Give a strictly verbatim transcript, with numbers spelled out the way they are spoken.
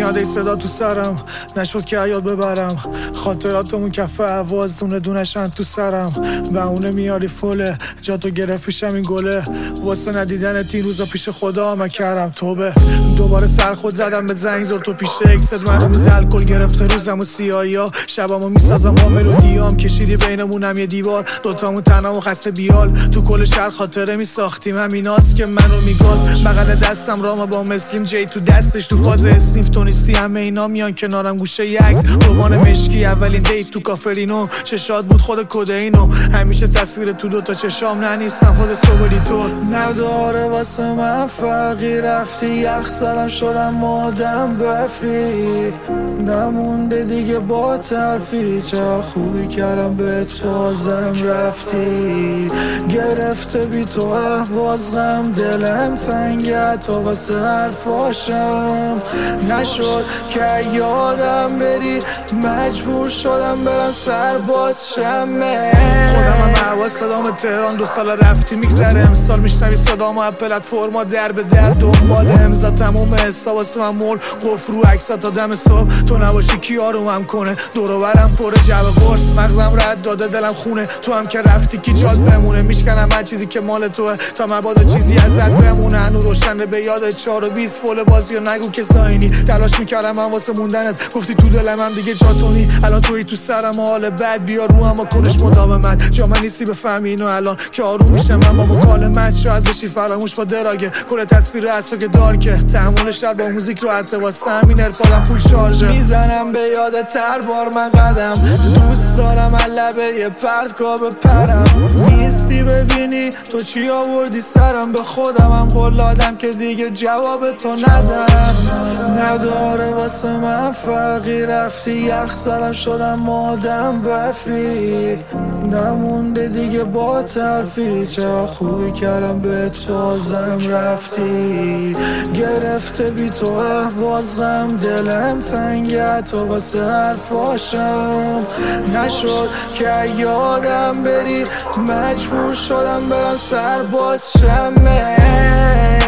میاد ای صدا تو سرم، نشد که یاد ببرم خاطراتمون کف عواز دونه دونشن تو سرم. بهونه میاری فله جا تو گرفت پیشم این گله، واسه ندیدن تین روزا پیش خدا من کردم توبه. دوباره سر خود زدم به زنگ زور تو پیش اکست، منو میز الکل گرفته روزم و سیاهی ها، شبامو میسازم با ملودیام، کشیدی بینمونم یه دیوار، دوتامون تنها و خسته بیال، تو کل شهر خاطره میساختیم همیناست که منو میگاد. بغل دستم رام با مسلیم جی تو دستش، تو فاز اسنیف تو نیستی همه اینا میان کنارم گوشه یه عکس رومان مشکی، اولین دیت تو کافرینو چشات بود خود کدئینو، همیشه تصویر تو دوتا چشام نه نیستم فاز صبحی تو نداره واسه من فرقی، رفتی یخ زدم شدم آدم برفی، نمونده دیگه با تلفی، چه خوبی کردم بهت بازم رفتی، گرفته بی تو احواز غم دلم تنگه تا واسه حرفاشم، نشد که یادم بری مجبور شدم برم سرباز شمه. خودم هم حواس صدام تهران دو سال رفتی میگذره، امسال میشنوی صدام و پلتفرما در به در دنبال امضا تموم حساب واسه من مول قفل رو عکسات تا دم صبح، تو نباشی کی آرومم کنه، دور و برم پر جو قرص، مغزم رد داده دلم خونه، تو هم که رفتی کی جات بمونه، میشکنم هر چیزی که مال توه تا مبادا چیزی ازت بمونه، هنو روشنه به یاد چهار و بیست فول بازی و نگو که ساینی، تلاش میکردم من واسه موندنت گفتی تو دلم هم دیگه جاتونی، الان توی تو سرم و حال بد بیار رو هم با کنش مداومت، جا من نیستی بفهمی اینو الان که آروم میشم من با مکالمت، شاید بشی فراموش با دراگه کل تصویر از تو که دارکه، تحمل شهر با موزیک رو حتی واسه همین ارپادم فول شارژه، میزنم به یاد تر بار من قدم، دوست دارم لبه یه پرتگاه بپرم، نیستی ببینی تو چی آوردی سرم، به خودم هم قول دادم که دیگه جواب تو ندم، نداره واسه من فرقی، رفتی یخ زدم شدم آدم برفی، نمونده دیگه با تلفی، چه خوبی کردم بهت بازم رفتی، گرفته بی تو احواز غم دلم تنگه تا واسه حرفاشم، نشد که یادم بری مجبور شدم برم سرباز شمه.